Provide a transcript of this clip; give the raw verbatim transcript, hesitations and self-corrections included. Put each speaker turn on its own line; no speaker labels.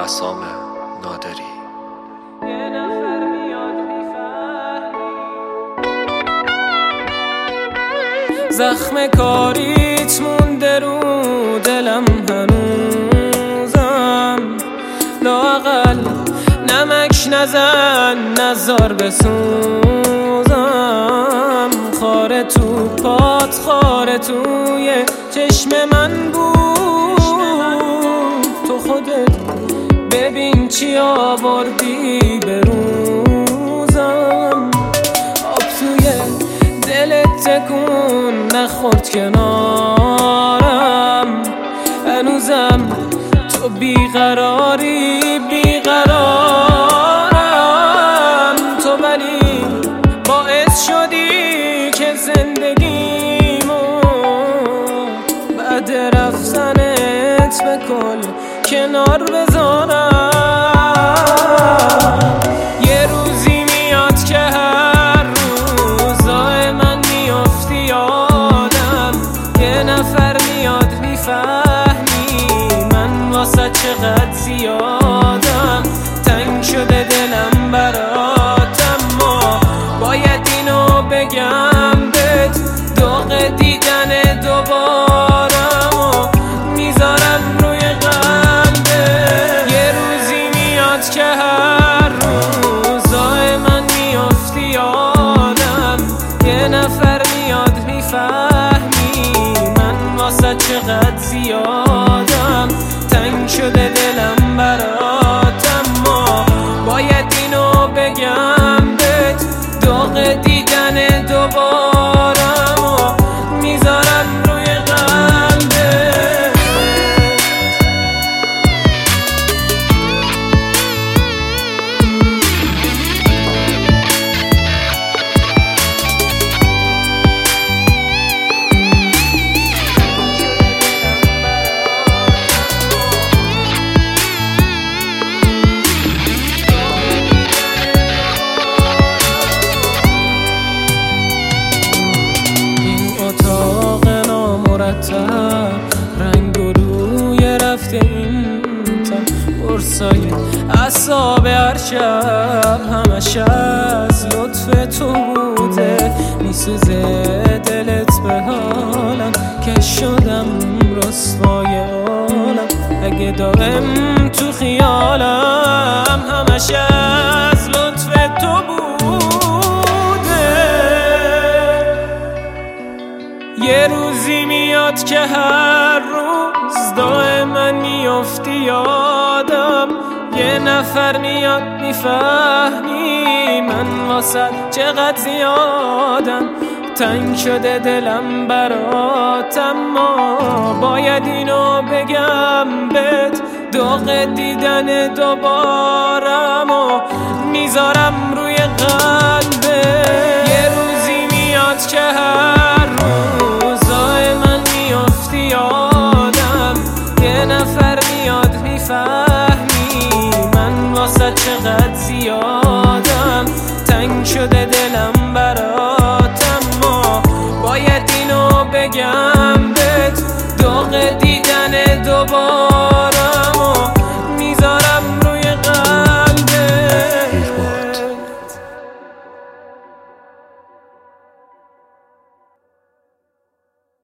بسام نادری.
زخم کاریت مونده رو دلم هنوزم، لااقل نمک نزن نزار بسوزم. خاره تو پات خاره توی چشم من بود، تو خودت ببین چی آوردی بروزم. آب توی دلت تکون نخورد کنارم، هنوزم تو بیقراری بیقرارم. تو ولی باعث شدی که زندگیمو بعد رفتنت به کل کنار بذارم. یه روزی میاد که هر روزای من میافتی یادم، یه نفر میاد میفهمی من واسه چقدر زیادم. تنگ شده دلم برات، اما باید اینو بگم بهت، داغ دیدن دوبارم و میذارم روی قلبت. یه روزی میاد که هر روزای من میافتی یادم، یه نفر میاد میفهمی من واسه چقدر زیادم. تنگ شده دلم برات، اما باید اینو بگم بهت، داغ دیدن دوبارم و میذارم روی قلبت. رنگ و روی رفته این تن برسای اعصاب هر شب، همش از لطف تو بوده. میسوزه دلت به حالم که شدم رسوای عالم. اگه دارم تو خیالم همش از لطف تو بوده. یه روزی میاد که هر روز دائما میافتی یادم، یه نفر میاد میفهمی من واسه چقدر زیادم. تنگ شده دلم برات، اما باید اینو بگم بهت، داغ دیدن دوبارم و میذارم روی قلبت. یه روزی میاد که هر روز